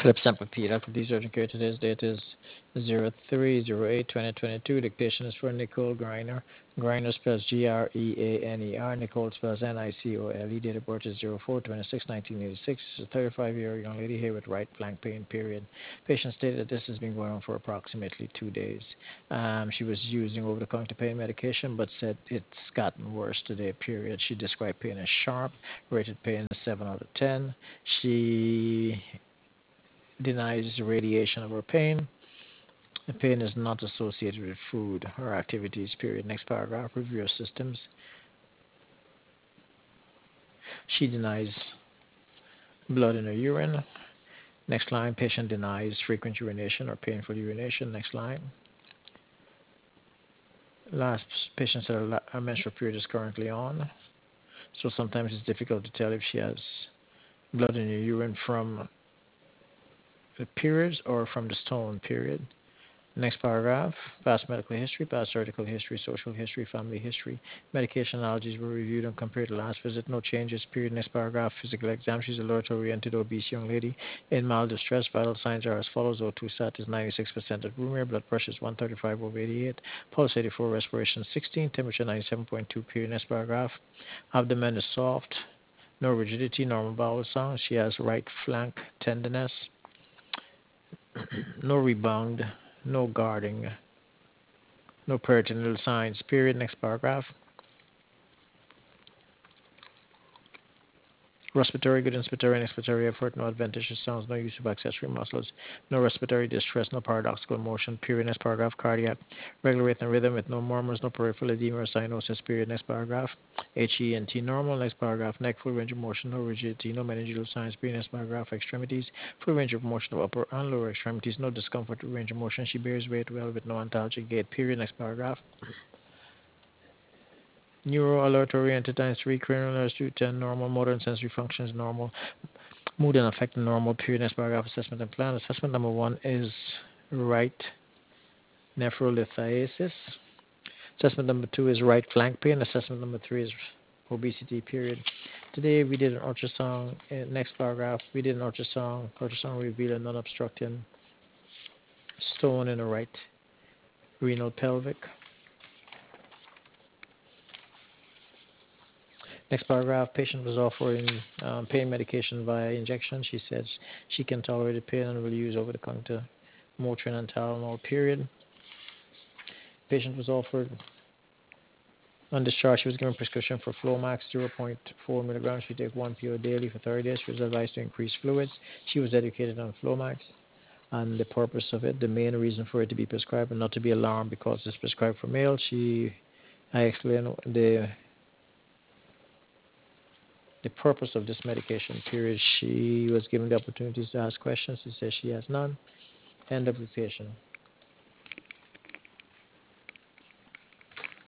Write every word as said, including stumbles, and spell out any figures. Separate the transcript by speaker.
Speaker 1: Philip Sample P. Doctor D. Surgeon Care. Today's date is zero three zero eight twenty twenty-two. Dictation is for Nicole Griner. Griner spells G R E A N E R. Nicole spells N I C O L E. Date of birth is zero four twenty-six nineteen eighty-six. She's a thirty-five-year-old young lady here with right flank pain, period. Patient stated that this has been going on for approximately two days. Um, she was using over-the-counter pain medication, but said it's gotten worse today, period. She described pain as sharp, rated pain seven out of ten. She denies radiation of her pain. The pain is not associated with food or activities, period. Next paragraph, review your systems. She denies blood in her urine. Next line, patient denies frequent urination or painful urination. Next line. Last, patient said her, her menstrual period is currently on. So sometimes it's difficult to tell if she has blood in her urine from the periods or from the stone, period. Next paragraph, past medical history, past surgical history, social history, family history. Medication allergies were reviewed and compared to last visit. No changes, period. Next paragraph, physical exam. She's a alert-oriented, obese young lady in mild distress. Vital signs are as follows. O two sat is ninety-six percent at room air. Blood pressure is one thirty-five over eighty-eight. Pulse eighty-four, respiration sixteen. Temperature ninety-seven point two, period. Next paragraph, abdomen is soft. No rigidity, normal bowel sound. She has right flank tenderness. No rebound, no guarding, no peritoneal signs, period. Next paragraph. Respiratory, good inspiratory and expiratory effort, no adventitious sounds, no use of accessory muscles, no respiratory distress, no paradoxical motion, period. Next paragraph. Cardiac, regular rate and rhythm with no murmurs, no peripheral edema or cyanosis, period. Next paragraph. H E N T normal. Next paragraph. Neck, full range of motion, no rigidity, no meningeal signs, period. Next paragraph. Extremities, full range of motion of upper and lower extremities, no discomfort, range of motion. She bears weight well with no antalgic gait, period. Next paragraph. Neuro alert oriented times three, cranial nerves two ten, normal, motor and sensory functions normal, mood and affect normal, period. Next paragraph, assessment and plan. Assessment number one is right nephrolithiasis. Assessment number two is right flank pain. Assessment number three is obesity, period. Today we did an ultrasound. Uh, next paragraph, we did an ultrasound. Ultrasound revealed a non-obstructing stone in the right renal pelvic. Next paragraph, patient was offering um, pain medication via injection. She says she can tolerate the pain and will use over-the-counter Motrin and Tylenol, period. Patient was offered, on discharge, she was given prescription for Flomax zero point four milligrams. She take one pill daily for thirty days. She was advised to increase fluids. She was educated on Flomax and the purpose of it, the main reason for it to be prescribed, and not to be alarmed because it's prescribed for males. She, I explained the the purpose of this medication, period. She was given the opportunities to ask questions. She says she has none. End of the patient.